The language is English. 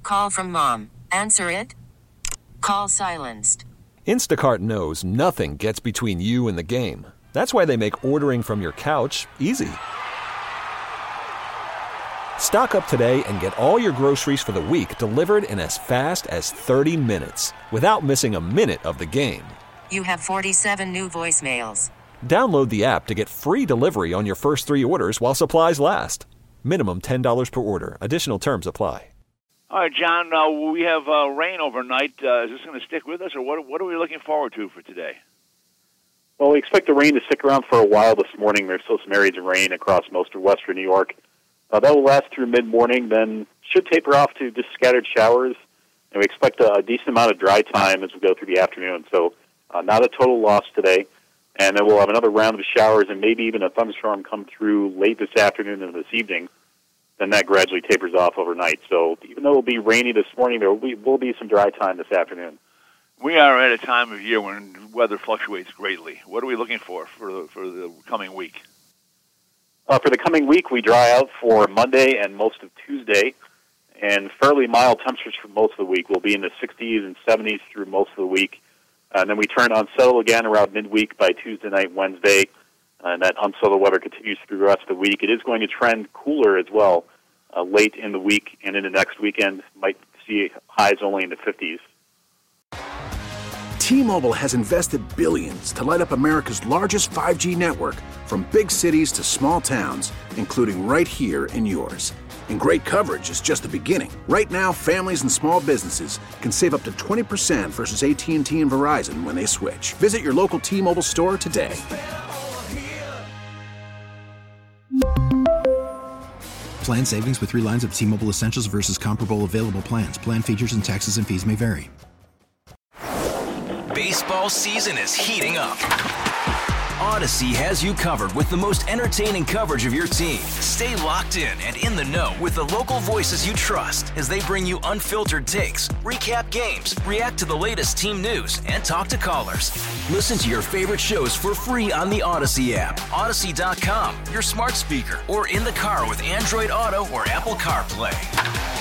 call from mom. Answer it. Call silenced. Instacart knows nothing gets between you and the game. That's why they make ordering from your couch easy. Stock up today and get all your groceries for the week delivered in as fast as 30 minutes without missing a minute of the game. You have 47 new voicemails. Download the app to get free delivery on your first 3 orders while supplies last. Minimum $10 per order. Additional terms apply. All right, John, we have rain overnight. Is this going to stick with us, or what are we looking forward to for today? Well, we expect the rain to stick around for a while this morning. There's still some areas of rain across most of western New York. That will last through mid-morning, then should taper off to just scattered showers. And we expect a decent amount of dry time as we go through the afternoon. So not a total loss today. And then we'll have another round of showers and maybe even a thunderstorm come through late this afternoon and this evening. Then that gradually tapers off overnight. So even though it will be rainy this morning, there will be some dry time this afternoon. We are at a time of year when weather fluctuates greatly. What are we looking for the coming week? For the coming week, we dry out for Monday and most of Tuesday, and fairly mild temperatures for most of the week. We'll be in the 60s and 70s through most of the week. And then we turn unsettled again around midweek by Tuesday night, Wednesday, and that unsettled weather continues through the rest of the week. It is going to trend cooler as well late in the week and into next weekend. Might see highs only in the 50s. T-Mobile has invested billions to light up America's largest 5G network, from big cities to small towns, including right here in yours. And great coverage is just the beginning. Right now, families and small businesses can save up to 20% versus AT&T and Verizon when they switch. Visit your local T-Mobile store today. Plan savings with 3 lines of T-Mobile Essentials versus comparable available plans. Plan features and taxes and fees may vary. Baseball season is heating up. Odyssey has you covered with the most entertaining coverage of your team. Stay locked in and in the know with the local voices you trust as they bring you unfiltered takes, recap games, react to the latest team news, and talk to callers. Listen to your favorite shows for free on the Odyssey app, Odyssey.com, your smart speaker, or in the car with Android Auto or Apple CarPlay.